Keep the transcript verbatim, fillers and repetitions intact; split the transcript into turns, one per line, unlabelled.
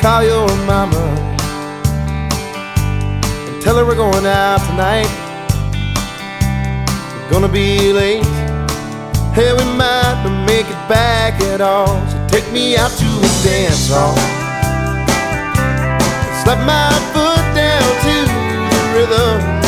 call your mama and tell her we're going out tonight. We're gonna be late. Hey, we might not make it back at all. So take me out to a dance hall. Slap my foot down to the rhythm.